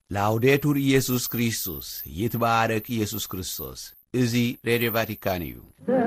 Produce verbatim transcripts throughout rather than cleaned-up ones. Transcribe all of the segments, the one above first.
ላውዴቱር ኢየሱስ ክርስቶስ ይትባረክ ኢየሱስ ክርስቶስ እዚ ሬዲዮ ቫቲካን እዩ።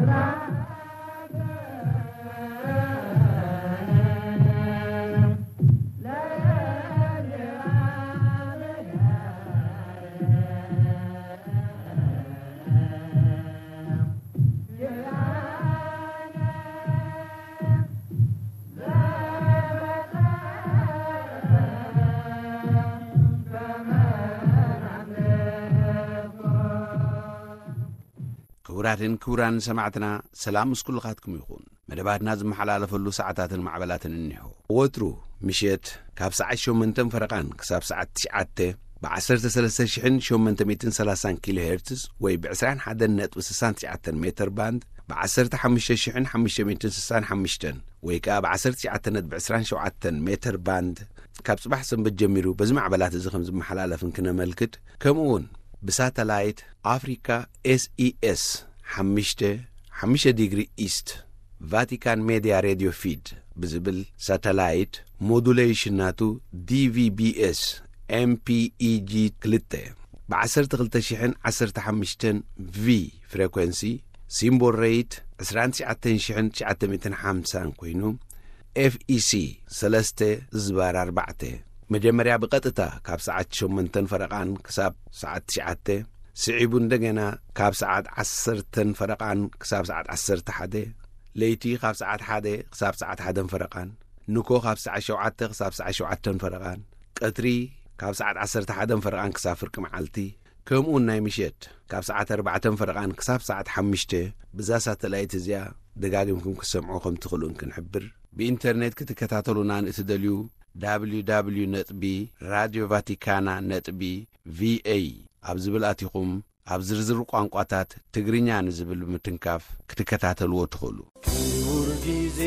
ክቡራትን ክቡራን ሰማዕትና ሰላም ምስኩልኻትኩም ይኹን። መደባትና ዝመሓላለፈሉ ሰዓታትን ማዕበላትን እንሆ ወትሩ ምሽት ካብ ሰዓት ሸሞንተ ፈረቓን ክሳብ ሰዓት ትሽዓተ በዓሰርተ ሰለስተ ሽሕ ሸሞንተ ሚእቲ ሰላሳን ኪሎ ሄርትዝ ወይ ብዕስራን ሓደ ነጥቢ ስሳን ትሽዓተ ሜትር ባንድ በዓሰርተ ሓሙሽተ ሽሕ ሓሙሽተ ሚእቲ ስሳን ሓሙሽተ ወይ ከዓ በዓሰርተ ትሽዓተ ነጥቢ ዕስራን ሸውዓተ ሜትር ባንድ ካብ ጽባሕ ሰንበት ጀሚሩ በዚ ማዕበላት እዚ ከም ዝመሓላለፍን ክነመልክት ከምኡውን ብሳተላይት አፍሪካ ኤስ ኢ ኤስ ሓሙሽተ ሓሙሽተ ዲግሪ ኢስት ቫቲካን ሜዲያ ሬዲዮ ፊድ ብዝብል ሳተላይት ሞዱሌሽን ናቱ ዲ ቪ ቢ ኤስ ኤም ፒ ኢ ጂ ክልተ ብዓሰርተ ክልተ ሽሕ ዓሰርተ ሓሙሽተ ቪ ፍሪኩንሲ ሲምቦል ሬት ዕስራን ትሽዓተ ሽሕ ትሽዓተ ሚእቲ ሓምሳ ኮይኑ ኤፍ ኢ ሲ ሰለስተ ዝባር ኣርባዕተ መጀመርያ ብቐጥታ ካብ ሰዓት ሸሞንተ ፈረቓን ክሳብ ሰዓት ትሽዓተ ስዒቡ እንደገና ካብ ሰዓት ዓሰርተ ፈረቓን ክሳብ ሰዓት ዓሰርተ ሓደ ለይቲ ካብ ሰዓት ሓደ ክሳብ ሰዓት ሓደ ፈረቓን ንኮ ካብ ሰዓት ሸውዓተ ክሳብ ሰዓት ሸውዓተ ፈረቓን ቀትሪ ካብ ሰዓት ዓሰርተ ሓደ ፈረቓን ክሳብ ፍርቂ መዓልቲ ከምኡውን ናይ ምሸት ካብ ሰዓት ኣርባዕተ ፈረቓን ክሳብ ሰዓት ሓሙሽተ ብዛ ሳተላይት እዚኣ ደጋጊምኩም ክሰምዑ ከም ትኽእሉን ክንሕብር ብኢንተርኔት ክትከታተሉና ንእትደልዩ ደብሊው ደብሊው ነጥቢ ራድዮ ቫቲካና ነጥቢ ቪኤ ኣብ ዝብል ኣቲኹም ኣብ ዝርዝር ቋንቋታት ትግርኛ ንዝብል ምትንካፍ ክትከታተልዎ ትኽእሉ። ክቡር ጊዜ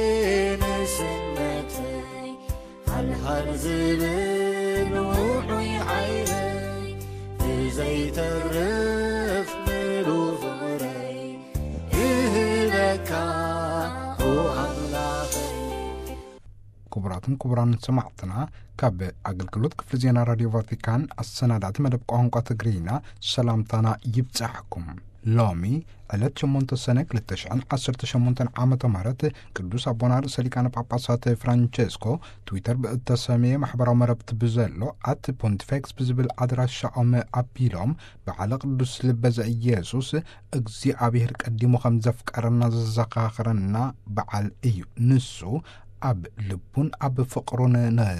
ንስነተይ ሃልሃል ዝብል ውዑይ ዓይነይ ብዘይተርፍ ምሉ ፍቕረይ ይህበካ ኣምላኸይ። ክቡራትን ክቡራን ሰማዕትና ካብ ኣገልግሎት ክፍሊ ዜና ራድዮ ቫቲካን ኣሰናዳእቲ መደብ ቋንቋ ትግርኛ ሰላምታና ይብጻሕኩም። ሎሚ ዕለት ሸሞንተ ሰነ ክልተ ሽሕ ዓሰርተ ሸሞንተ ዓመተ ምህረት ቅዱስ ኣቦና ርእሰ ሊቃነ ጳጳሳት ፍራንቼስኮ ትዊተር ብእተሰመየ ማሕበራዊ መረብቲ ብዘሎ ኣት ፖንቲፌክስ ብዝብል ኣድራሻኦም ኣቢሎም በዓለ ቅዱስ ልበ ዘኢየሱስ እግዚኣብሔር ቀዲሙ ከም ዘፍቀረና ዘዘኻኽረና በዓል እዩ። ንሱ ኣብ ልቡን ኣብ ፍቕሩን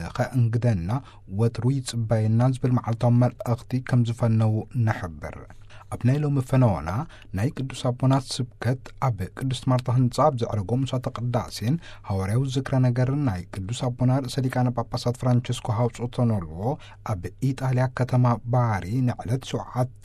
ንኸእንግደና ወትሩ ይጽበየና ዝብል መዓልታዊ መልእኽቲ ከም ዝፈነው ነሕብር። ኣብ ናይ ሎሚ ፈነወና ናይ ቅዱስ ኣቦናት ስብከት ኣብ ቅዱስ ማርታ ህንጻ ኣብ ዘዕረጎ ምሳተ ቅዳሴን ሃዋርያዊ ዝክረ ነገርን ናይ ቅዱስ ኣቦና ርእሰ ሊቃነ ጳጳሳት ፍራንቼስኮ ሃውፅቶነልዎ ኣብ ኢጣልያ ከተማ ባሪ ንዕለት ሸውዓተ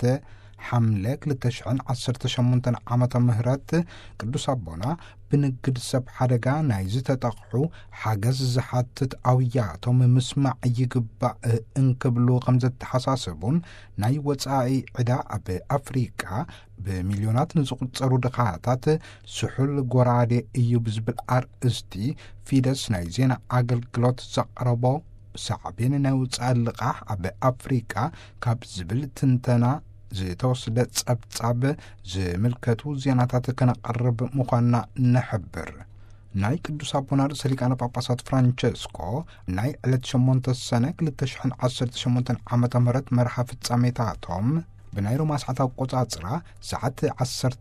ሓምለ ክልተ ሽሕ ዓሰርተ ሸሞንተ ዓመተ ምህረት ቅዱስ ኣቦና ብንግድ ሰብ ሓደጋ ናይ ዝተጠቕሑ ሓገዝ ዝሓትት ኣውያቶም ምስማዕ ይግባእ እንክብሉ ከም ዘተሓሳስቡን ናይ ወፃኢ ዕዳ ኣብ ኣፍሪቃ ብሚልዮናት ንዝቁፀሩ ድኻታት ስሑል ጎራዴ እዩ ብዝብል ኣርእስቲ ፊደስ ናይ ዜና ኣገልግሎት ዘቕረቦ ሳዕቤን ናይ ውፃእ ልቓሕ ኣብ ኣፍሪቃ ካብ ዝብል ትንተና ዝተወስደ ጸብጻብ ዝምልከቱ ዜናታት ከነቐርብ ምዃንና ነሕብር። ናይ ቅዱስ ኣቦና ርእሰ ሊቃነ ጳጳሳት ፍራንቼስኮ ናይ ዕለት ሸሞንተ ሰነ ክልተ ሽሕ ዓሰርተ ሸሞንተ ዓመተ ምህረት መርሓ ፍጻሜታቶም ብናይ ሮማ ሰዓት ኣቆጻጽራ ሰዓት ዓሰርተ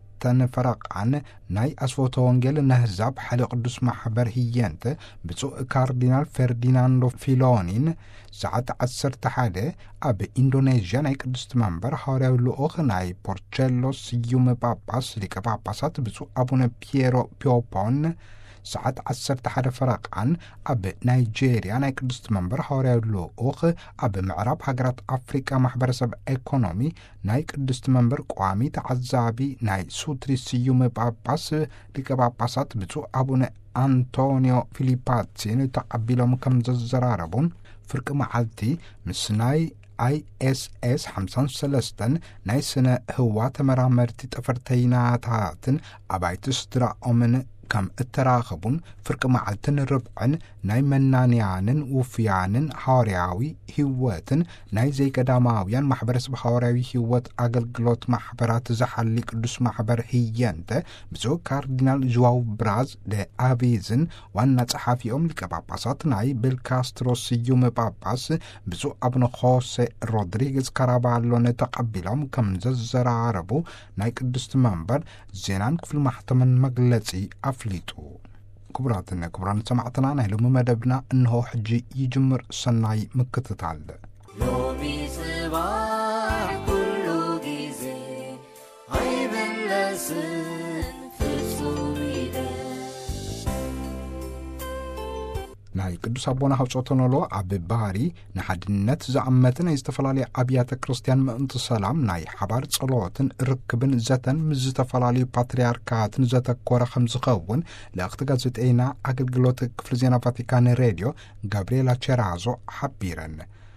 ፈረቓን ናይ ኣስፎቶ ወንጌል ነህዛብ ሓይለ ቅዱስ ማሕበር ህየንተ ብፁእ ካርዲናል ፈርዲናንዶ ፊሎኒን ሰዓት ዓሰርተ ሓደ ኣብ ኢንዶኔዥያ ናይ ቅዱስ መንበር ሃዋርያዊ ልኡኽ ናይ ፖርቼሎስ ስዩም ጳጳስ ሊቀ ጳጳሳት ብፁእ ኣቡነ ፒየሮ ፒዮፖን ሰዓት ዓሰርተ ሓደ ፈረቓን ኣብ ናይጄርያ ናይ ቅዱስ መንበር ሃዋርያዊ ልኡኽ ኣብ ምዕራብ ሃገራት ኣፍሪቃ ማሕበረሰብ ኢኮኖሚ ናይ ቅዱስ መንበር ቋሚ ተዓዛቢ ናይ ሱትሪ ስዩም ጳጳስ ሊቀ ጳጳሳት ብፁእ ኣቡነ አንቶኒዮ ፊሊፓትሲን ተቐቢሎም ከም ዘዘራረቡን ፍርቂ መዓልቲ ምስ ናይ አይ ኤስ ኤስ ሓምሳ ወሰለስተ ናይ ስነ ህዋ ተመራመርቲ ጠፈርተይናታትን ኣባይቲ ስድራኦምን كم التراخبون فرق معلتن الربعن ناي منانيانن وفيانن حارياوي هيواتن ناي زي قداماويان محبرس بحارياوي هيوات أقلقلوت محبرات زحالي قدس محبر هيانت بزو كاردينال جواو براز دي آفيزن وانا صحافيهم لكباباسات ناي بالكاسترو سيوم باباس بزو ابن خوسي رودريغز كارابالو نتقبلهم كم ززر عربو ناي قدس منبر زينان كفل محتمن مقلتي أفليتو كبراتنا كبران سمعتنا نهلو ممدبنا انه حجي يجمر سناي مكتتال لومي صباح كل جيزي عيب اللسن في الصوميدة ناي قدس أبونا حوصوتنولو عبي باري نحدنت زعمتنا يستفلالي عبيات كريستيان مأنت سلام ناي حبار صلوتن ركبن زتن مزتفلالي باترياركاتن زتا كورا خمز خون لأختقات زت اينا عقل قلوت كفرزينا فاتيكان راديو غابريلا تشيرازو حبيرن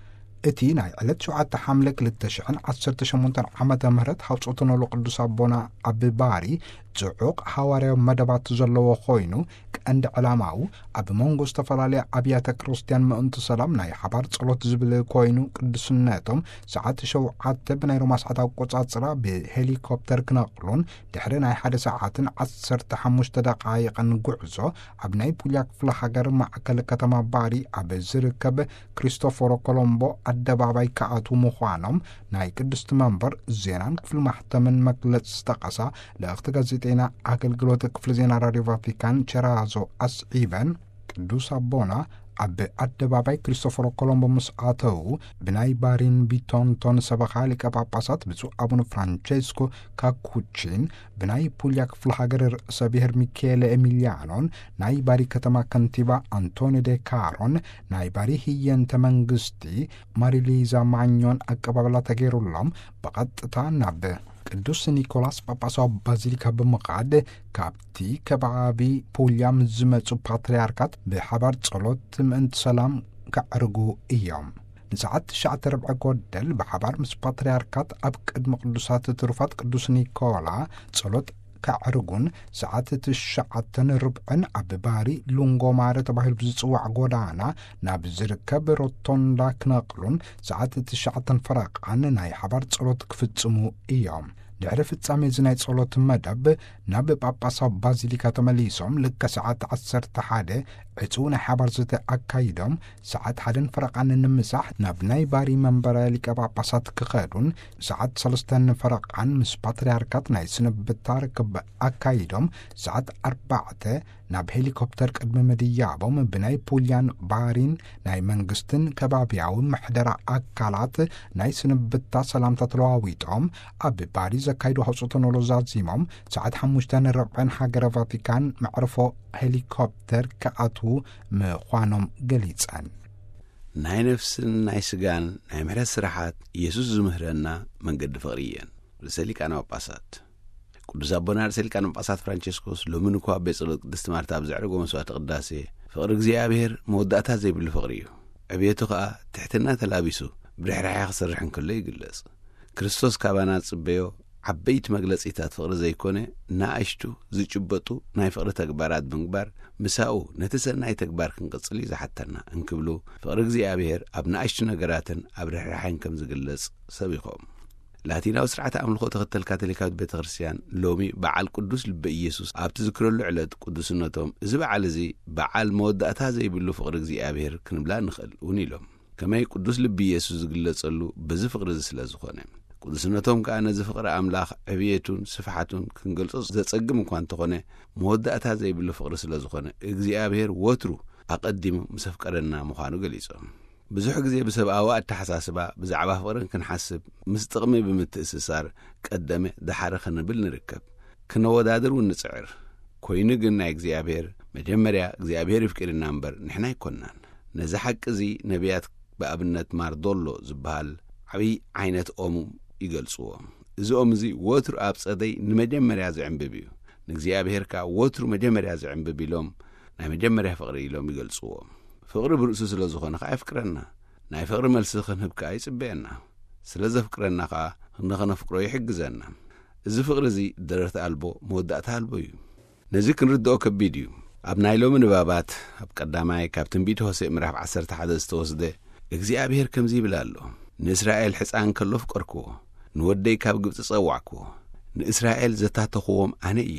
اتي ناي علت شعات حملك للتشعن عصرت شمونتن عمد مهرت حوصوتنولو قدس أبونا عبي باري زعوق حواري مدبات زلو خوينو كأند علاماو أب مونغو استفلالي عبيات كريستيان مأنت سلام ناي حبار صلوت زبل كوينو قدسناتهم ساعات شو عاتب ناي روما ساعتا قوصات صرا بهليكوبتر كناقلون دحري ناي حد ساعاتن عصر تحمش تدقايق نقعزو عب ناي بولياك فلحاقر مع كل كتما باري عب زركب كريستوفورو كولومبو الدباباي كعاتو مخوانم ناي قدست منبر زينان كفل محتمن مقلت استقصا لأختقا زيتينا عقل قلوت كفل زينا راديو فاتيكان تشرازو أسعيبان قدوس أبونا عب الدباباي كريستوفورو كولومبو مسعاتو بناي بارين بيتون تون سبخالي كباباسات بزو أبون فرانشيسكو كاكوتشين بناي بولياك فلحاقر سبيهر ميكيل إميليانون ناي باري كتما كنتيبا أنتوني دي كارون ناي باري هيين تمنغستي ماريليزا مانيون أكبابلا تغيرولام بقد تاناب قدوس نيكولاس باباسو بازيليكا بمقعد كابتي كبعابي بوليام زمتو باترياركات بحبار صلوت مأنت سلام كعرقو إيام نساعت شعت ربع قدل بحبار مس باترياركات أبقد مقدسات تروفات قدوس نيكولا صلوت كعرقون ساعات تشعتن ربعن عبباري لونغو ماري تباهل بزيصوع قودانا نابزركب روتون لاك نقلون ساعات تشعتن فرق عن ناي حبار صلوت كفتسمو إيام دعرف تسامي زناي صلوت مدب ناب باباسا بازيليكا تمليسوم لك ساعات عصر تحادة عطونا حبار زت أكايدوم ساعات حدن فرق عن النمساح نابناي باري منبرا لك باباسات كخادون ساعات سلستان فرق عن مس باترياركات ناي سنب بتاركب أكايدوم ساعات أربعة ناب هليكوبتر قدم مديابوم بناي بوليان بارين ناي منغستن كبابياون محدرة أكالات ناي سنب بتا سلامتا تلواويتهم أب باري زكايدو حصوتنولو زازيموم ساعات حموشتان الربعين حاجر فاتيكان معرفو هليكوبتر كأتو مخوانم قليتسان ناي نفسن ناي سجان ناي محرس سرحات يسوس زمهرنا من قد فغريا رساليك أنا وباسات قدس أبونا رساليك أنا وباسات فرانشيسكوس لو منو كوا بيصلق دستمارتا بزعرقو مسوات قداسي فغرق زيابير موداتها زي بالفغريو عبيتو خا تحتنا تلابيسو برحرح يخسر رحن كله يقلص كريستوس كابانات صبيو عبيت مجلسيتات فقر زي كونه ناقشتو زيجبطو ناي فقر تكبارات بنكبار مساو نتسل ناي تكبار كنقصلي زحتنا انكبلو فقر እግዚአብሔር ኣብ ናእሽቱ ነገራትን ኣብ ርሕራሕን ከም ዝግለጽ ሰቢኾም ላቲናው ስርዓት ኣምልኾ ተኸተል ካቶሊካዊት ቤተክርስቲያን ሎሚ በዓል ቅዱስ ልበ ኢየሱስ ኣብቲ ዝክረሉ ዕለት ቅዱስነቶም እዚ በዓል እዚ በዓል መወዳእታ ዘይብሉ ፍቅሪ እግዚአብሔር ክንብላ ንኽእል እውን ኢሎም ከመይ ቅዱስ ልበ ኢየሱስ ዝግለጸሉ በዚ ፍቅሪ ስለ ዝኾነ ቅዱስነቶም ከዓ ነዚ ፍቅሪ ኣምላኽ ዕብየቱን ስፍሓቱን ክንገልጾ ዘጸግም እንኳን ተኾነ መወዳእታ ዘይብሉ ፍቅሪ ስለ ዝኾነ እግዚአብሔር ወትሩ ኣቀዲሙ ምሰፍቀረና ምዃኑ ገሊጾም ብዙሕ ግዜ ብሰብኣዊ ኣተሓሳስባ ብዛዕባ ፍቅርን ክንሓስብ ምስ ጥቕሚ ብምትእስሳር ቀደመ ዳሓረ ክንብል ንርከብ ክንወዳደር ونጽዕር ኮይኑ ግን ናይ እግዚአብሔር መጀመርያ እግዚአብሔር ይፍቅርና እምበር ንሕና ይኮናን ነዚ ሓቂ እዚ ነቢያት በኣብነት ማርዶሎ ዝበሃል ዓብይ ዓይነት ኦም ይገልጽዎ እዚ ኦም እዚ ወትሩ ኣብ ጸደይ ንመጀመርያ ዝዕንብብ እዩ ንእግዚአብሔር ካ ወትሩ መጀመርያ ዝዕንብብ ኢሎም ናይ መጀመርያ ፍቅሪ ኢሎም ይገልጽዎ ፍቅሪ ብርእሱ ስለ ዝኾነ ካ ይፍቅረና ናይ ፍቅሪ መልሲ ክንህብ ካ ይጽበየና ስለ ዘፍቅረና ካ ንኽነፍቅሮ ይሕግዘና እዚ ፍቅሪ እዚ ደረርታ ኣልቦ መወዳእታ ኣልቦ እዩ نذكر ردو كبيديو أبناي لو من بابات أبقداماي كابتن بيت هوسي مرحب عسرت حدث توسده እግዚአብሔር ከምዚ ብላሎ ንእስራኤል ሕፃን ከሎፍ ቀርኩ ንወደይ ካብ ግብጽ ጸዋዕኩ ንእስራኤል ዘታተኹዎም ኣነ እየ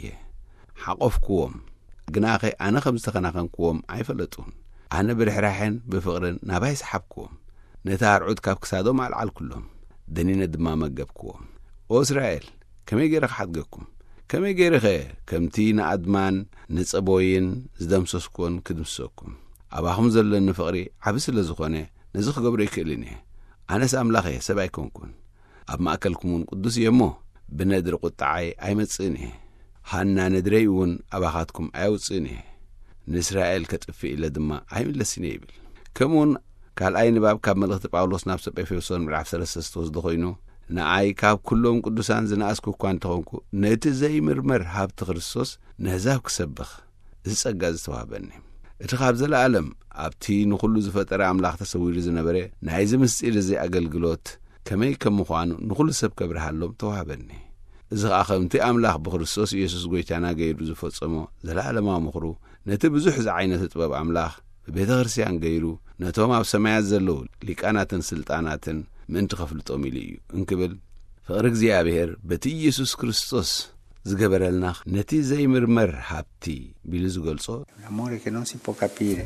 ሓቆፍኩዎም ግናኸ ኣነ ከም ዝተኸናኸንኩዎም ኣይፈለጡን ኣነ ብርሕራሕን ብፍቕርን ናባይ ሰሓብኩዎም ነታ ኣርዑት ካብ ክሳዶም ኣልዓልኩሎም ደኒነ ድማ መገብኩዎም ኦ እስራኤል ከመይ ገይረ ክሓድገኩም ከመይ ገይረኸ ከምቲ ንኣድማን ንጸቦይን ዝደምሰስኩን ክድምሰኩም ኣባኹም ዘለኒ ፍቕሪ ዓብ ስለ ዝኾነ ነዚ ክገብሮ ይክእልኒ ኣነስ ኣምላኽ እየ ሰብ ኣይኮንኩን ኣብ ማእከልኩምን ቅዱስ እየ እሞ ብነድሪ ቁጣዓይ ኣይመጽእን እየ ሃና ነድረይ እውን ኣባኻትኩም ኣያውፅእን እየ ንእስራኤል ከጥፍእ ኢለ ድማ ኣይምለስን ይብል ከምኡውን ካልኣይ ንባብ ካብ መልእኽቲ ጳውሎስ ናብ ሰብአ ኤፌሶን ምዕራፍ ሰለስተ ዝተወስደ ኮይኑ ንኣይ ካብ ኩሎም ቅዱሳን ዝነኣስኩ እኳ እንተኾንኩ ነቲ ዘይምርመር ሃብቲ ክርስቶስ ንህዛብ ክሰብኽ እዚ ጸጋ ዝተዋህበኒ እቲ ካብ ዘለዓለም ኣብቲ ንኹሉ ዝፈጠረ ኣምላኽ ተሰዊሩ ዝነበረ ናይዚ ምስጢር እዚ ኣገልግሎት ከመይ ከም ምዃኑ ንኹሉ ሰብ ከብርሃሎም ተዋህበኒ እዚ ኸኣ ከምቲ ኣምላኽ ብክርስቶስ ኢየሱስ ጐይታና ገይሩ ዝፈጸሞ ዘለዓለማዊ ምኽሩ ነቲ ብዙሕ ዝዓይነቱ ጥበብ ኣምላኽ ብቤተ ክርስቲያን ገይሩ ነቶም ኣብ ሰማያት ዘለዉ ሊቃናትን ስልጣናትን ምእንቲ ኸፍልጦም ኢሉ እዩ እንክብል ፍቕሪ እግዚኣብሔር በቲ ኢየሱስ ክርስቶስ ዝገበረልና ነቲ ዘይምርመር ሃብቲ ቢሉ ዝገልጾ amore che non si può capire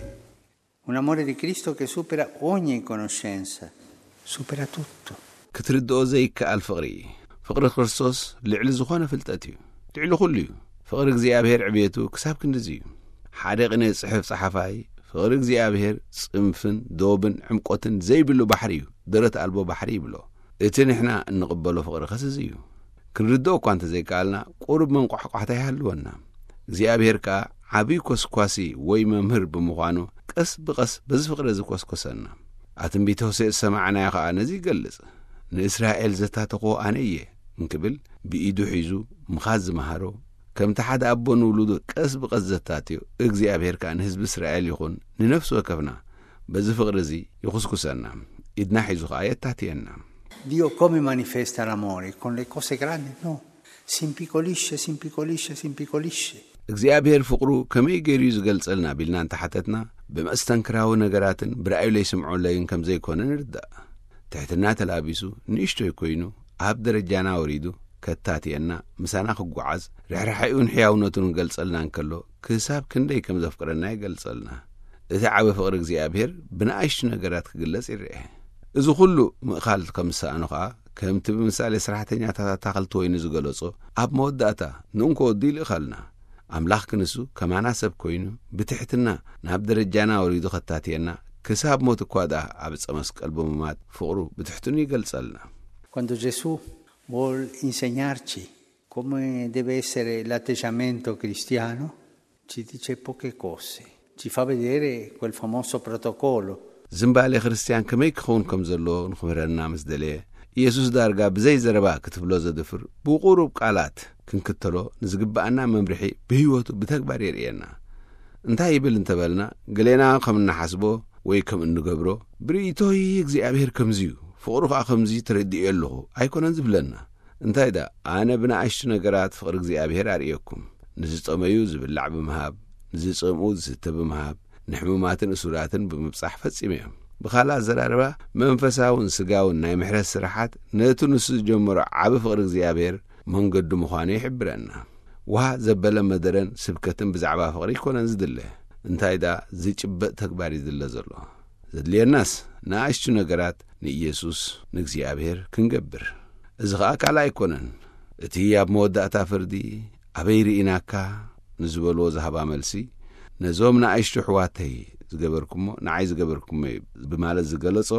un amore di Cristo che supera ogni conoscenza supera tutto ክትርድኦ ዘይከኣል ፍቕሪ ፍቕሪ ክርስቶስ ልዕሊ ዝኾነ ፍልጠት እዩ ልዕሊ ኩሉ እዩ ፍቕሪ እግዚኣብሔር ዕብየቱ ክሳብ ክንድዚ እዩ ሓደ ቅነ ጽሕፍ ጸሓፋይ ፍቕሪ እግዚኣብሔር ጽንፍን ዶብን ዕምቆትን ዘይብሉ ባሕሪ እዩ ደረት ኣልቦ ባሕሪ ይብሎ እቲ ንሕና እንቕበሎ ፍቕሪ ኸስዚ እዩ ክንርድኦ እኳ እንተዘይከኣልና ቁሩብ መንቋሕቋሕታ ይሃልወና እግዚኣብሔር ከዓ ዓብዪ ኮስኳሲ ወይ መምህር ብምዃኑ ቀስ ብቐስ በዚ ፍቕሪ ዝኰስኰሰና ኣትንቢተ ሆሴዕ ዝሰማዕናዮ ከዓ ነዚ ይገልጽ ንእስራኤል ዘታተኽዎ ኣነ እየ እንክብል ብኢዱ ሒዙ ምኻዝ ዝመሃሮ ከምቲ ሓደ ኣቦ ንውሉዱ ቀስ ብቐስ ዘታትዮ እግዚኣብሔር ከዓ ንህዝቢ እስራኤል ይኹን ንነፍሲ ወከፍና በዚ ፍቕሪ እዚ ይኹስኩሰና ኢድና ሒዙ ከዓ የታትየና Dio come manifesta l'amore? Con le cose grandi? No. Si impiccolisce, si impiccolisce, si impiccolisce. እግዚአብሔር ፍቅሩ ከመይ ገይሩ ዝገልጸልና ቢልና እንተሓተትና ብመስተንክራዊ ነገራትን ብራእዩ ለይስምዑለይን ከም ዘይኮነ ንርዳእ ትሕትና ተላቢሱ ንእሽቶ ይኮይኑ ኣብ ደረጃና ወሪዱ ከታትየና ምሳና ክጓዓዝ ርሕራሕኡን ሕያውነቱን ገልጸልና እንከሎ ክሳብ ክንደይ ከም ዘፍቅረና ይገልጸልና እቲ ዓበ ፍቅሪ እግዚአብሔር ብንኣሽቱ ነገራት ክግለጽ ይርአ እዚ ኩሉ ምእኻል ከም ሰኣኑ ከዓ ከምቲ ብምሳሌ ሰራሕተኛታት ኣታኽልቲ ወይኒ ዝገለጾ ኣብ መወዳእታ ንእንኮ ወዲ ይልእኻልና ኣምላኽ ክንሱ ከማና ሰብ ኮይኑ ብትሕትና ናብ ደረጃና ወሪዱ ኸታትየና ክሳብ ሞት እኳ ዳ ኣብ ዕፀ መስቀል ብምማት ፍቕሩ ብትሕትኑ ይገልጸልና Quando Gesù vuol insegnarci come deve essere l'atteggiamento cristiano ci dice poche cose ci fa vedere quel famoso protocollo ዝምባሌ ክርስቲያን ከመይ ክኸውን ከም ዘለዎ ንኽብረና ምስ ደለየ ኢየሱስ ዳርጋ ብዘይ ዘረባ ክትብሎ ዘድፍር ብቑሩብ ቃላት ክንክተሎ ንዝግባአና መምርሒ ብህይወቱ ብተግባር የርእየና እንታይ ይብል እንተበልና ገሌና ከም እናሓስቦ ወይ ከም እንገብሮ ብርኢቶይ እግዚኣብሔር ከምዚዩ ፍቕሩ ከዓ ከምዚ ትረድኡ ኣለኹ ኣይኮነን ዝብለና እንታይ ዳ ኣነ ብንኣሽቱ ነገራት ፍቕሪ እግዚኣብሔር ኣርእየኩም ንዝጠመዩ ዝብላዕ ብምሃብ ንዝጸምኡ ዝስተ ብምሃብ ንሕሙማትን እሱራትን ብምብጻሕ ፈጺመ እዮም ብኻልእ ኣዘራርባ መንፈሳውን ስጋውን ናይ ምሕረት ስራሓት ነቱ ንሱ ዝጀመሮ ዓብ ፍቕሪ እግዚኣብሔር መንገዱ ምዃኑ ይሕብረና ውሃ ዘበለ መደረን ስብከትን ብዛዕባ ፍቕሪ ይኮነን ዝድለ እንታይ ዳ ዝጭበጥ ተግባር ይድለ ዘሎ ዘድልየናስ ንኣሽቱ ነገራት ንኢየሱስ ንእግዚአብሔር ክንገብር እዚ ከዓ ካልእ ኣይኮነን እቲ ኣብ መወዳእታ ፍርዲ ኣበይ ርኢናካ ንዝበልዎ ዝሃባ መልሲ ነዞም ንኣሽቱ ሕዋተይ ዝገበርኩሞ ንዓይ ዝገበርኩሞ ብማለት ዝገለጾ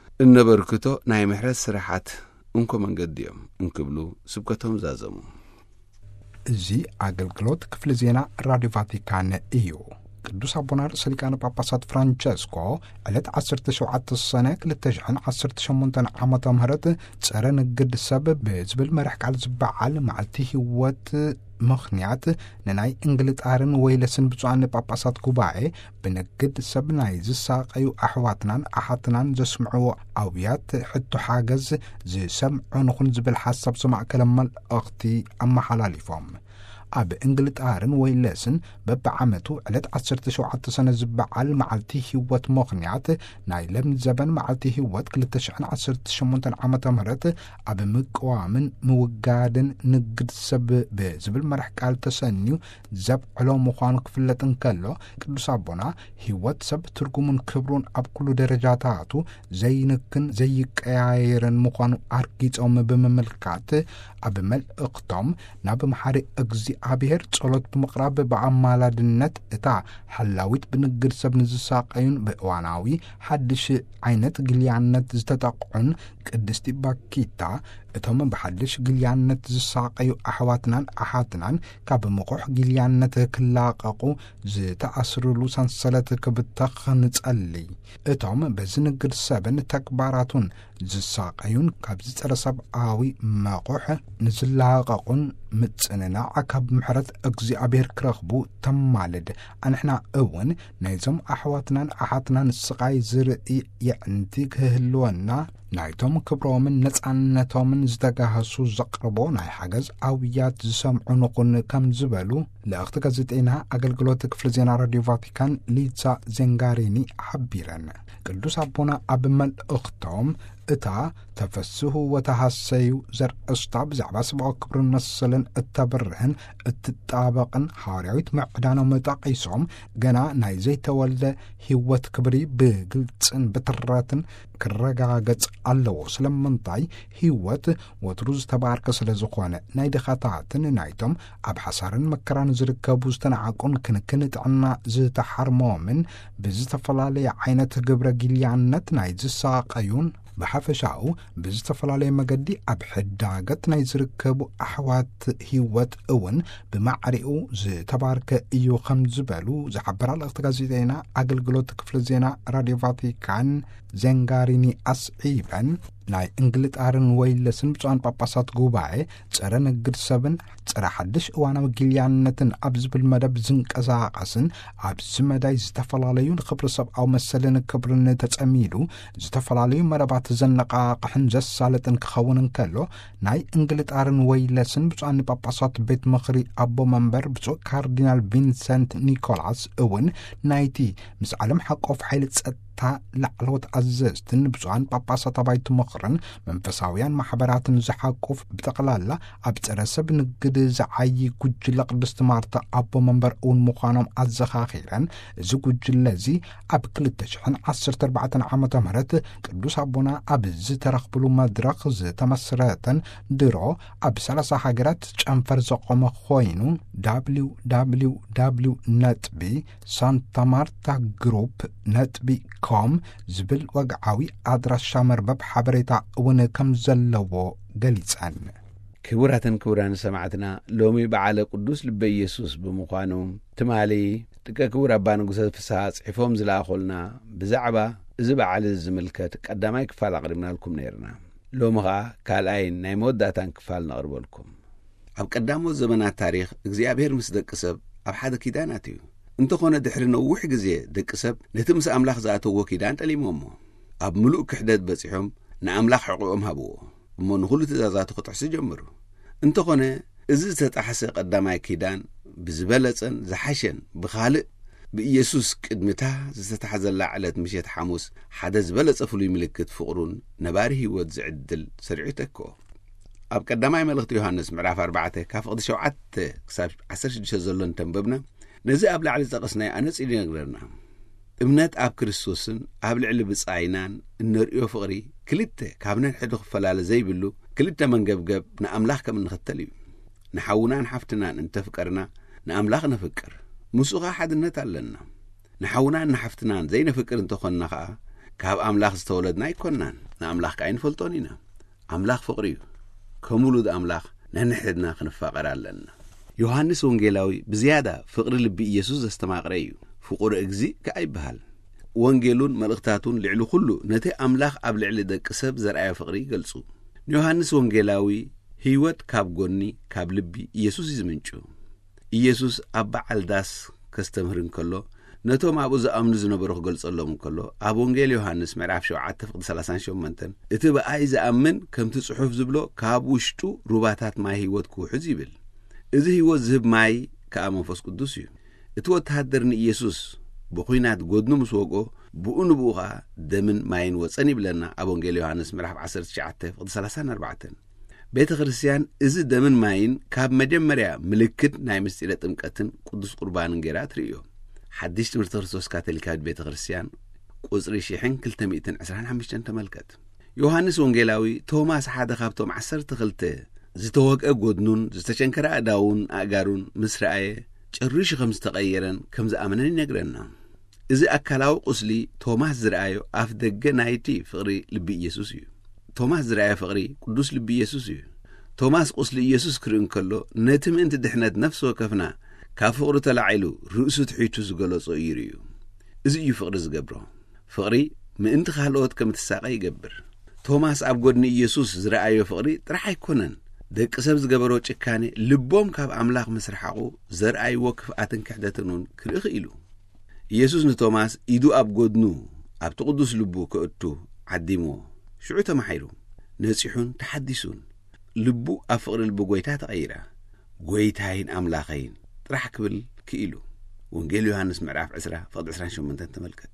እነበርክቶ ናይ ምሕረት ስራሓት እንኮ መንገዲ እዮም እንክብሉ ስብከቶም ዛዘሙ እዚ ኣገልግሎት ክፍሊ ዜና ራድዮ ቫቲካን እዩ ቅዱስ አቡነ ርእሰ ሊቃነ ጳጳሳት ፍራንቸስኮ ዕለት ዓሰርተ ሸውዓተ ሰነ ክልተ ሽሕን ዓሰርተ ሸሞንተ ዓመተ ምህረት ጸረ ንግድ ሰብ ብዝብል መርሕ ቃል ዝበዓል መዓልቲ ህይወት ምኽንያት ንናይ እንግልጣርን ወይለስን ብፁዓን ጳጳሳት ጉባኤ ብንግድ ሰብ ናይ ዝሳቀዩ ኣሕዋትናን ኣሓትናን ዘስምዕዎ ኣውያት ሕቶ ሓገዝ ዝሰምዑ ንኹን ዝብል ሓሳብ ዝማእከለ መልእኽቲ ኣመሓላሊፎም ኣብ እንግልጣርን ወይለስን በብዓመቱ ዕለት ዓሰርተ ሸውዓተ ሰነ ዝበዓል መዓልቲ ህይወት ምኽንያት ናይ ለምድ ዘበን መዓልቲ ህይወት ክልተ ሽሕን ዓሰርተ ሸሞንተ ዓመተ ምህረት ኣብ ምቅዋምን ምውጋድን ንግድ ሰብ ብዝብል መራሕ ቃል ተሰኒዩ ዘብዕሎ ምዃኑ ክፍለጥ እንከሎ ቅዱስ ኣቦና ህይወት ሰብ ትርጉሙን ክብሩን ኣብ ኩሉ ደረጃታቱ ዘይንክን ዘይቀያየርን ምዃኑ ኣርጊጾም ብምምልካት ኣብ መልእኽቶም ናብ መሓሪ እግዚኣብሔር ጸሎት ብምቕራብ ብኣማላድነት እታ ሓላዊት ብንግድ ሰብ ንዝሳቀዩን ብእዋናዊ ሓድሽ ዓይነት ግልያነት ዝተጠቕዑን ቅድስቲ ባኪታ እቶም ብሓድሽ ግልያነት ዝሳቀዩ ኣሕዋትናን ኣሓትናን ካብ ምቑሕ ግልያነት ክላቀቁ ዝተኣስርሉ ሰንሰለት ክብተኽ ንጸልይ እቶም በዚ ንግድ ሰብን ተግባራቱን ዝሳቀዩን ካብ ዝጸረ ሰብኣዊ መቑሕ ንዝላቀቁን ምጽንናዕ ካብ ምሕረት እግዚኣብሔር ክረኽቡ ተማልድ ኣንሕና እውን ናይዞም ኣሕዋትናን ኣሓትናን ስቃይ ዝርኢ የዕንቲ ክህልወና ናይቶም ክብሮምን ነጻነቶምን ዝተጋህሱ ዘቕርቦ ናይ ሓገዝ ኣውያት ዝሰምዑ ንኹን ከም ዝበሉ ለእኽቲ ጋዜጤና ኣገልግሎት ክፍሊ ዜና ራድዮ ቫቲካን ሊዛ ዜንጋሪኒ ሓቢረን ቅዱስ ኣቦና ኣብ መልእኽቶም እታ ተፈስሑ ወተሃሰዩ ዘርእስታ ብዛዕባ ሰብኣዊ ክብርን መሰልን እተብርህን እትጣበቕን ሓዋርያዊት ምዕዳኖም ጠቒሶም ገና ናይ ዘይተወልደ ህይወት ክብሪ ብግልጽን ብትረትን ክረጋገጽ ኣለዎ ስለምንታይ ህይወት ወትሩ ዝተባርከ ስለ ዝኾነ ናይ ድኻታትን ናይቶም ኣብ ሓሳርን መከራን ዝርከቡ ዝተናዓቁን ክንክን ጥዕና ዝተሓርሞምን ብዝተፈላለየ ዓይነት ግብረ ጊልያነት ናይ ዝሳቀዩን ብሓፈሻኡ ብዝተፈላለየ መገዲ ኣብ ሕዳገት ናይ ዝርከቡ ኣሕዋት ህይወት እውን ብማዕሪኡ ዝተባርከ እዩ ከም ዝበሉ ዝሓበራ ለእኽቲ ጋዜጤና ኣገልግሎት ክፍሊ ዜና ራድዮ ቫቲካን ዜንጋሪኒ ኣስዒበን ናይ እንግልጣርን ወይለስን ብፁዓን ጳጳሳት ጉባኤ ጸረ ንግድ ሰብን ጸረ ሓድሽ እዋናዊ ግልያነትን ኣብ ዝብል መደብ ዝንቀሳቐስን ኣብ ዝመዳይ ዝተፈላለዩ ንክብሪ ሰብኣዊ መሰልን ክብርን ተጸሚዱ ዝተፈላለዩ መረባት ዘነቃቕሕን ዘሳለጥን ክኸውን እንከሎ ናይ እንግልጣርን ወይለስን ብፁዓን ጳጳሳት ቤት ምኽሪ ኣቦ መንበር ብፁዕ ካርዲናል ቪንሰንት ኒኮላስ እውን ናይቲ ምስ ዓለም ሓቆፍ ሓይሊ ጸጥታ ላዕለዎት ኣዘዝትን ብፁዓን ጳጳሳት ኣባይቲ ምኽርን መንፈሳውያን ማሕበራትን ዝሓቁፍ ብጠቕላላ ኣብ ጸረ ሰብ ንግድ ዝዓይ ጉጅለ ቅድስቲ ማርታ ኣቦ መንበር እውን ምዃኖም ኣዘኻኺረን እዚ ጉጅለ እዚ ኣብ ክልተ ሽሕን ዓሰርተ ኣርባዕተ ዓመተ ምህረት ቅዱስ ኣቦና ኣብ ዝተረኽብሉ መድረኽ ዝተመስረተን ድሮ ኣብ ሰላሳ ሃገራት ጨንፈር ዘቆመ ኮይኑ ዳብሊው ዳብሊው ዳብሊው ነጥቢ ሳንታ ማርታ ግሩፕ ነጥቢ ኮም ዝብል ወግዓዊ ኣድራሻ መርበብ ሓበሬታ እውን ከም ዘለዎ ገሊጸን ክቡራትን ክቡራን ሰማዕትና ሎሚ በዓለ ቅዱስ ልበ ኢየሱስ ብምዃኑ ትማሊ ደቀ ክቡር ኣባ ንጉሰ ፍስሓ ጽሒፎም ዝለኣኾልና ብዛዕባ እዚ በዓል ዝምልከት ቀዳማይ ክፋል ኣቕሪብናልኩም ነይርና ሎሚ ኸዓ ካልኣይ ናይ መወዳእታን ክፋል ነቕርበልኩም ኣብ ቀዳሞት ዘመናት ታሪኽ እግዚኣብሔር ምስ ደቂ ሰብ ኣብ ሓደ ኪዳናት እዩ እንተኾነ ድሕሪ ነዊሕ ግዜ ደቂ ሰብ ነቲ ምስ ኣምላኽ ዝኣተዎ ኪዳን ጠሊሞሞ ኣብ ምሉእ ክሕደት በፂሖም ንኣምላኽ ሕቑኦም ሃብዎ እሞ ንኹሉ ትእዛዛቱ ክጥሕሱ ጀመሩ እንተኾነ እዚ ዝተጣሕሰ ቀዳማይ ኪዳን ብዝበለጸን ዝሓሸን ብኻልእ ብኢየሱስ ቅድሚታ ዝተታሕዘላ ዕለት ምሸት ሐሙስ ሓደ ዝበለጸ ፍሉይ ምልክት ፍቕሩን ነባሪ ህይወት ዝዕድል ሰሪዑ ተክኦ ኣብ ቀዳማይ መልእኽቲ ዮሐንስ ምዕራፍ ኣርባዕተ ካብ ፍቕዲ ሸውዓተ ክሳብ ዓሰርተ ሽዱሽተ ዘሎን ተንበብና ነዚ ኣብ ላዕሊ ጠቐስናዮ ኣነጺሩ ይነግረና እምነት ኣብ ክርስቶስን ኣብ ልዕሊ ብጻይናን እንርእዮ ፍቕሪ ክልተ ካብ ነንሕዱ ክፈላለ ዘይብሉ ክልተ መንገብገብ ንኣምላኽ ከም እንኽተል እዩ ንሓውናን ሓፍትናን እንተፍቀርና ንኣምላኽ ነፍቅር ምስኡኻ ሓድነት ኣለና ንሓውናን ንሓፍትናን ዘይነፍቅር እንተኾንና ኸዓ ካብ ኣምላኽ ዝተወለድና ኣይኮንናን ንኣምላኽ ከዓ ይንፈልጦን ኢና ኣምላኽ ፍቕሪ እዩ ከምውሉድ ኣምላኽ ነንሕድና ክንፋቐር ኣለና ዮሐንስ ወንጌላዊ ብዝያዳ ፍቕሪ ልቢ ኢየሱስ ዘስተማቕረ እዩ ፍቑር እግዚእ ከዓ ይበሃል ወንጌሉን መልእኽታቱን ልዕሊ ኩሉ ነቲ ኣምላኽ ኣብ ልዕሊ ደቂ ሰብ ዘርኣዮ ፍቕሪ ይገልጹ ንዮሐንስ ወንጌላዊ ህይወት ካብ ጎኒ ካብ ልቢ ኢየሱስ ይዝምንጩ ኢየሱስ ኣብ በዓል ዳስ ከስተምህር እንከሎ ነቶም ኣብኡ ዝኣምኑ ዝነበሩ ክገልጸሎም እንከሎ ኣብ ወንጌል ዮሐንስ ምዕራፍ ሸውዓተ ፍቕዲ ሰላሳን ሸሞንተን እቲ በኣይ ዝኣምን ከምቲ ጽሑፍ ዝብሎ ካብ ውሽጡ ሩባታት ማይ ህይወት ክውሕዝ ይብል إذا هو زهب معي كأمن فس قدوسي اتوت هادرني إيسوس بخوينات قدنو مسوقو بقونو بوغا دمن ماين وصاني بلنا أبونجيل يوحنس مرحب عصر تشعته فقد سلاسان أربعتين بيت خرسيان إذا دمن ماين كاب مجمريا ملكت نايمس إلى تمكتن قدس قربان نجيرات ريو حديش تمرت رسوس كاتليكات بيت خرسيان قصري شيحن كلتا مئتين عسران حمشتن تملكت يوحنس ونجيلاوي توماس حدا خابتهم عسر تغلته زتوق أقودنون زتشنكر أداون أقارون مسرعي جريش خمس تغيرن كم زأمنن نجرنا إذا أكلاو قصلي توماس زرعيو أفدق نايتي فقري لبي يسوسيو توماس زرعيو فقري قدوس لبي يسوسيو توماس قصلي يسوس كرين كله نتم انت دحنت نفسه كفنا كافقر تلعيلو رؤسو تحيتو زقلو صغيريو إذا يفقر زقبرو فقري ما انت خالوت كم تساقي يقبر توماس أبقودني يسوس زرعيو فقري ترح يكونن دك سب زقبرو چكاني لبوم كاب أملاق مسرحقو زرعي وكف آتن كحدتنون كريخيلو يسوس نتوماس إيدو أبقودنو أب تقدس لبو كأتو عديمو شعو تمحيرو نسيحون تحدثون لبو أفقر البقويتات غيره قويتاين أملاقين راح كبل كيلو ونجيل يوحنس معرف عسرة فضل عسران شو من تملكت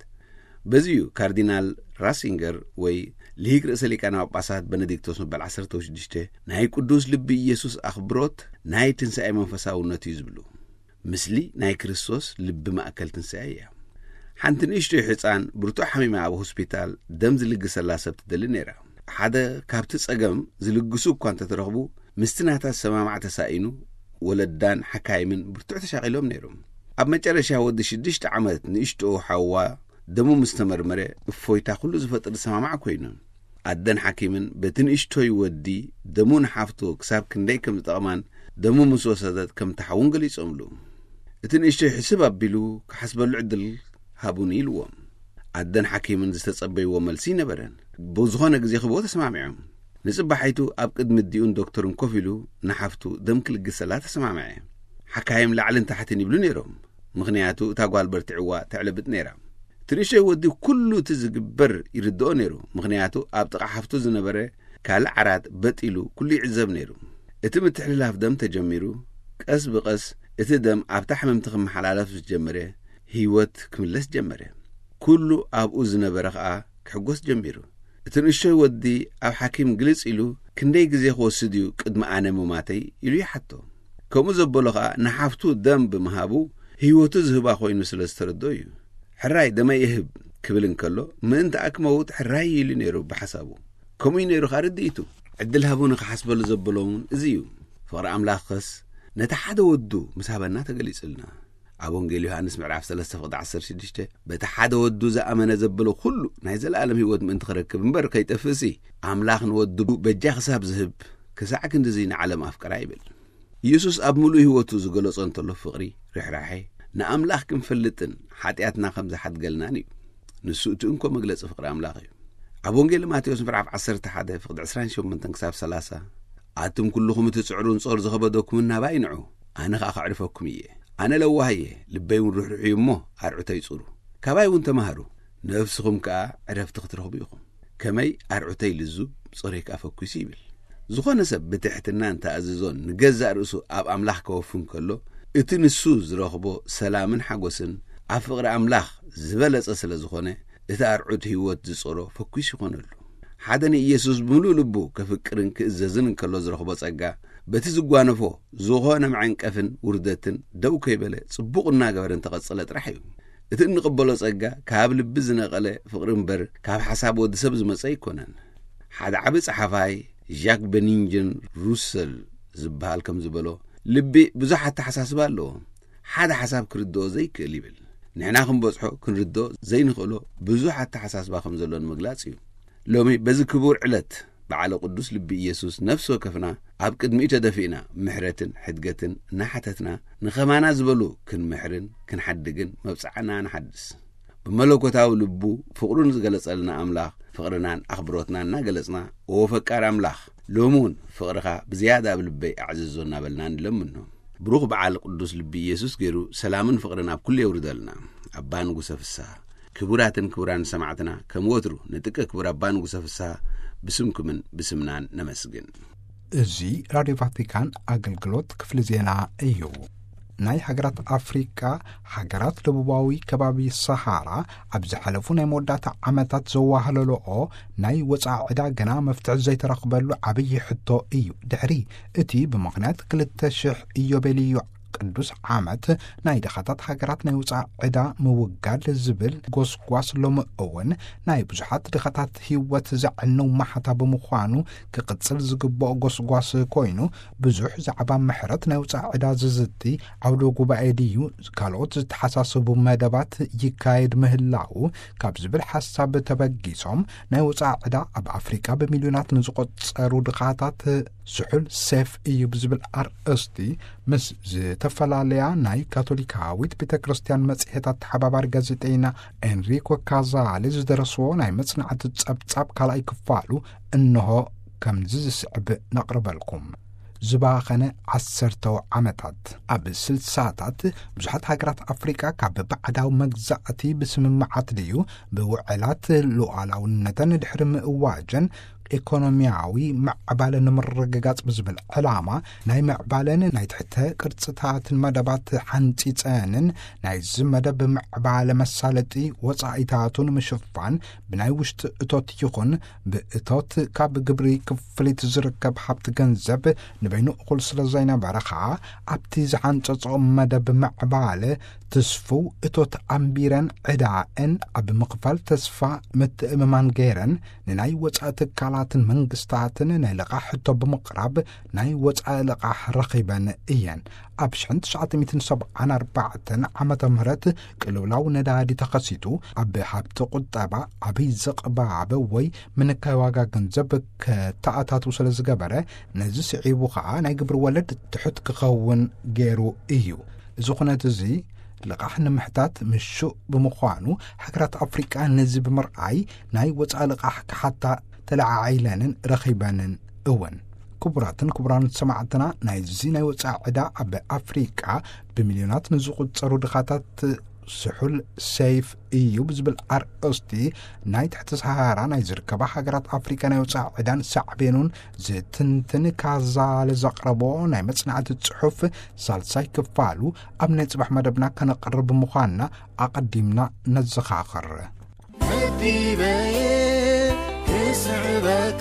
بزيو كاردينال راسينجر وي ليك رسالي كانوا باسات بنديكتوس بالعصر توش ديشته ناي قدوس لبي يسوس أخبروت ناي تنسأي منفساو نتيزبلو مثلي ناي كريستوس لب ما أكل تنسأيه حنتن إشتو حيطان برتو حميمة أبو هسبيتال دم زلقس الله سبت دلنيرا حدا كابتس أقام زلقسو كوانتا ترغبو مستناتا السمامع تسائنو ولدان حكاي من برتو تشاغلهم نيروم أب مجرشا ود شدشت عملت نشتو حوا دمو مستمرمرة فويتا كله زفتر السمامع كوينو أدن حكيمن بتن إشتو يودي دمو نحافتو كساب كندي كم تغمان دمو مسوسادات كم تحاون قليس أملو اتن إشتو حسباب بلو كحسب العدل هابوني لوم عدن حكيمن زتصبي وملسي نبرن بوزغونا جزي خبوت اسمع معهم نصب حيتو أبقد مديون دكتور كوفيلو نحفتو دمك الجسلات اسمع معي حكايم لعلن تحتني بلونيرهم مغنياتو تاقوال برتعوا تعلبت نيرا تريشي ودي كله تزقبر يردو نيرو مغنياتو أبتقع حفتو زنبره كالعرات بتقلو كل عزب نيرو اتم تحليلها في دم تجميرو قس بقس اتدم أبتح ممتخم حلالف جمره هيوت كملس جمره كله أب أذن برقعة كحجوس جميرو تنشي ودي أب حكيم جلس إلو كندي جزيه وسديو قد ما أنا مماتي إلو يحطو كم زبلغة نحفتو دم بمهابو هيوت زهب أخوي مثل استردويو حراي دم يهب كبلن كله ما أنت أكموت حراي يلي نيرو بحسابه كم ينيرو خارد إيتو عدلها بونك حسب الزبلون زيو فرع أملاخس نتحدى ودو مسحبنا تجلس لنا أبونجيل يوحنس معرف ثلاثة فقد عصر شدشته بتحدى ودو زأمنا زبلو كله نايزل العالم هيود من تخرج من بركة تفسي عملاق نودو بجاخ ساب زهب كساعة كنت زين عالم أفكار عيبل يسوس أب ملو هيوتو زقلص أنت الله فقري رح راحي نأملاق كم فلتن حاتياتنا خمسة حد قلناني نسوتونكم مجلس فقر أملاقي أبونجيل ما تيوس معرف عصر تحدى فقد عصران شو من تنكساب ثلاثة عاتم كلهم تسعرون صور زغبدوكم منها باينعو أنا أعرفكم إيه أنا لو هي لبيون روح يمه أرعتي يصوروا كباي وانت مهرو نفسهم كا عرفت تخترهم بيهم كماي أرعتي للزوب صريك أفكو سيبل زخون سب بتحتنا أنت أزيزون نجزء رأسه أب أملاح كوفون كله اتنسوز رغبو سلام حقوسن أفقر أملاح زبالة أصل زخونه إذا أرعت هيوت زصوره فكو يشخون له حدني يسوس بملو لبو كفكرن كإزازن كله زرغبو صقا بتزقوانفو زغونا معن كفن وردتن دو كيبله صبقنا قبرن تقصلت رحيو اتن قبلو صقا كاب لبزنا قله فقرن بر كاب حساب ود سب زمصي يكونن حد عبي صحفاي جاك بنينجن روسل زبال كم زبلو لبي بزح تحساسبالو حد حساب كردو زي كليبل نحنا خم بصحو كنردو زي نخلو بزح تحساسبا خم زلون مغلاصيو لومي بز كبور علت بعلى قدوس لبي يسوس نفسه كفنا أبقد مئة دفينا محرة حدقة نحتتنا نخمانا زبلو كن محرن كن حدقن مبسعنا نحدث بملوكو تاو لبو فقرون زغلص لنا أملاخ فقرنا أخبروتنا نغلصنا وفكار أملاخ لومون فقرها بزيادة بلبي أعززونا بلنا نلمنه بروخ بعلى قدوس لبي يسوس غيرو سلامن فقرنا بكل يوردلنا أبان قصف الساعة كبرات كبران سمعتنا كم وترو نتك كبر أبان قصف الساعة بسمكم بسمنان نمسجن እዙ ራድዮ ቫቲካን ኣገልግሎት ክፍሊ ዜና እዩ። ናይ ሃገራት ኣፍሪቃ ሃገራት ደቡባዊ ከባቢ ሰሃራ ኣብ ዝሓለፉ ናይ መወዳእታ ዓመታት ዘዋህለልኦ ናይ ወፃኢ ዕዳ ገና መፍትሒ ዘይተረኽበሉ ዓብዪ ሕቶ እዩ። ድሕሪ እቲ ብምኽንያት ክልተ ሽሕ ኢዮቤልዩ ቅዱስ ዓመት ናይ ደኻታት ሃገራት ናይ ወፃኢ ዕዳ ምውጋድ ዝብል ጎስጓስ ሎሚ እውን ናይ ብዙሓት ደኻታት ህይወት ዘዕነው ማሕታ ብምዃኑ ክቕፅል ዝግብኦ ጎስጓስ ኮይኑ ብዙሕ ዛዕባ ምሕረት ናይ ወፃኢ ዕዳ ዝዝቲ ዓውደ ጉባኤ ድዩ ካልኦት ዝተሓሳሰቡ መደባት ይካየድ ምህላው ካብ ዝብል ሓሳብ ተበጊሶም ናይ ወፃኢ ዕዳ ኣብ ኣፍሪቃ ብሚልዮናት ንዝቆፀሩ ድኻታት ስሑል ሴፍ እዩ ብዝብል ኣርእስቲ ምስ ዝተፈላለያ ናይ ካቶሊካዊት ቤተ ክርስቲያን መጽሔታት ተሓባባሪ ጋዜጠኛ ኤንሪኮ ካዛሌ ዝደረስዎ ናይ መጽናዕቲ ጸብጻብ ካልኣይ ክፋሉ እንሆ ከምዚ ዝስዕብ ነቕርበልኩም። ዝባኸነ ዓሰርተ ዓመታት ኣብ ስልሳታት ብዙሓት ሃገራት ኣፍሪቃ ካብ ባዕዳዊ መግዛእቲ ብስምምዓት ድዩ ብውዕላት ሉዓላውነተን ድሕሪ ምእዋጀን ኢኮኖሚያዊ ምዕባለን ንምርግጋጽ ብዝብል ዕላማ ናይ ምዕባለን ናይ ትሕተ ቅርጽታትን መደባት ሓንፂፀንን ናይ ዝመደብ ምዕባለ መሳለጢ ወፃኢታቱን ምሽፋን ብናይ ውሽጢ እቶት ይኹን ብእቶት ካብ ግብሪ ክፍሊት ዝርከብ ሃብቲ ገንዘብ ንበይኑ እኹል ስለ ዘይነበረ ከዓ ኣብቲ ዝሓንፀፆ መደብ ምዕባለ ተስፉ እቶት ኣንቢረን ዕዳእን ኣብ ምኽፋል ተስፋ ምትእምማን ገይረን ንናይ ወፃኢ ትካላትን መንግስታትን ናይ ልቓሕ ሕቶ ብምቕራብ ናይ ወፃኢ ልቓሕ ረኺበን እየን። ኣብ ሽሕን ትሽዓተ ሰብዓን ኣርባዕተን ዓመተ ምህረት ቅልውላው ነዳዲ ተኸሲቱ ኣብ ሃብቲ ቁጠባ ዓብይ ዘቕባበ ወይ ምንካይ ዋጋ ገንዘብ ከተኣታቱ ስለ ዝገበረ ነዚ ስዒቡ ከዓ ናይ ግብሪ ወለድ ትሑት ክኸውን ገይሩ እዩ። እዚ ኩነት እዚ ልቓሕ ንምሕታት ምሹእ ብምዃኑ ሃገራት ኣፍሪቃ ነዚ ብምርኣይ ናይ ወፃኢ ልቓሕ ክሓታ ተለዓዒለንን ረኺበንን እውን። ክቡራትን ክቡራን ሰማዕትና ናይዚ ናይ ወፃኢ ዕዳ ኣብ ኣፍሪቃ ብሚልዮናት ንዝቁፀሩ ድኻታት ስሑል ሴፍ እዩ ብዝብል ኣርእስቲ ናይ ትሕቲ ሰሃራ ናይ ዝርከባ ሃገራት ኣፍሪካ ናይ ወፃኢ ዕዳን ሳዕቤኑን ዝትንትን ካዛለ ዘቕረቦ ናይ መጽናዕቲ ጽሑፍ ሳልሳይ ክፋሉ ኣብ ናይ ጽባሕ መደብና ከነቕርብ ምዃንና ኣቐዲምና ነዘኻኽር። መዲበየ ክስዕበካ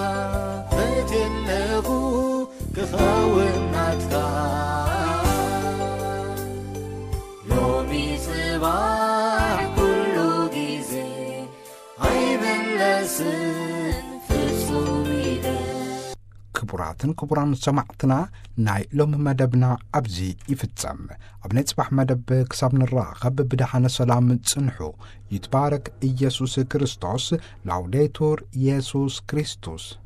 በትለኹ ክኸውናትካ ሎሚ ጽባሕ ኩሉ ጊዜ ኣይመለስን ፍጹም ኢለ። ክቡራትን ክቡራን ሰማዕትና ናይ ሎሚ መደብና ኣብዚ ይፍጸም። ኣብ ናይ ጽባሕ መደብ ክሳብ ንራኸብ ብድሓነ ሰላም ጽንሑ። ይትባረክ ኢየሱስ ክርስቶስ። ላውዴቱር ኢየሱስ ክርስቶስ